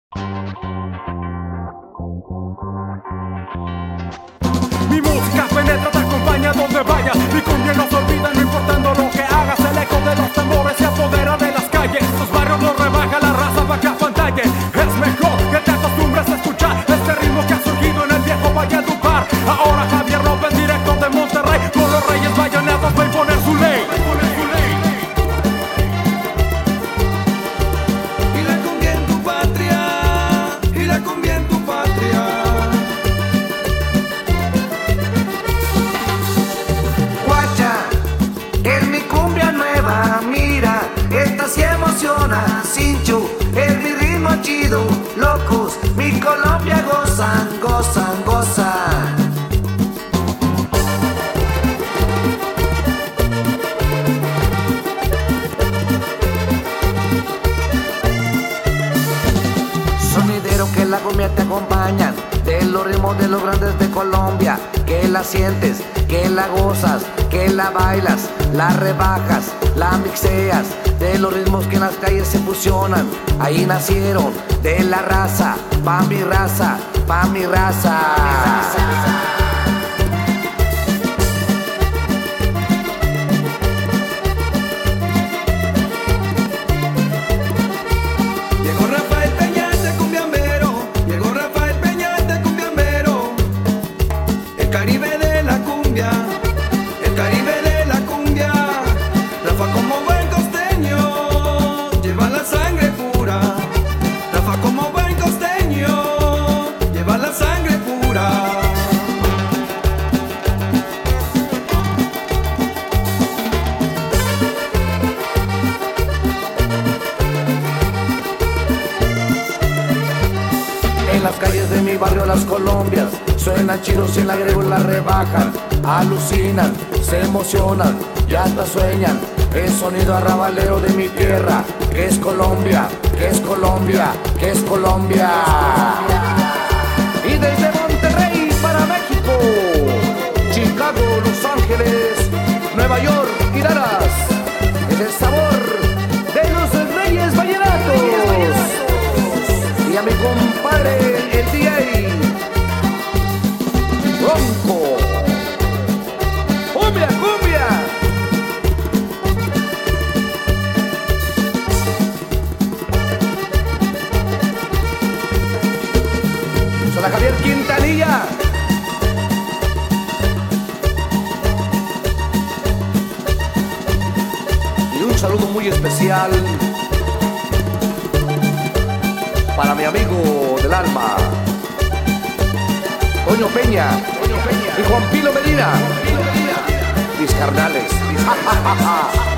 Mi música penetra, te acompaña donde vayas. Mi cumbia no se olvida, no importando lo que hagas. El eco de los tambores se apodera de las calles. Los barrios los rebaja, la raza va que afantalle. Es mejor que te acostumbres a escuchar este ritmo que ha surgido en el viejo Valledupar. Ahora Javier López, directo de Monterrey, con los Reyes Vallenatos va a imponer su ley. Y la cumbia en tu patria, y la cumbia en tu patria. Es mi cumbia nueva, mira, esta sí emociona. Sinchu, es mi ritmo chido, locos, mi Colombia gozan, gozan, gozan. Sonidero que la cumbia te acompañan, de los ritmos de los grandes de Colombia, que la sientes, que la gozas, que la bailas, la rebajas, la mixeas, de los ritmos que en las calles se fusionan. Ahí nacieron, de la raza, pa' mi raza, pa' mi raza. Llegó Rafael Peñate, cumbiambero, llegó Rafael Peñate, cumbiambero. El Caribe de la cumbia, el Caribe de la cumbia. Rafa como buen costeño, lleva la sangre pura. Rafa como buen costeño, lleva la sangre pura. En las calles de mi barrio las Colombias suenan chidos y en la agrego la rebajan. Alucinan, se emocionan y hasta sueñan. El sonido arrabalero de mi tierra, que es Colombia, que es Colombia, que es Colombia. Y desde Monterrey para México, Chicago, Los Ángeles, Nueva York y Dallas, es el sabor de los Reyes Vallenatos. Y a mi compadre, el DJ Bronco. ¡Cumbia, cumbia! Soy Javier Quintanilla. Y un saludo muy especial para mi amigo del alma, Toño Peña y Juan Pilo Medina, mis carnales.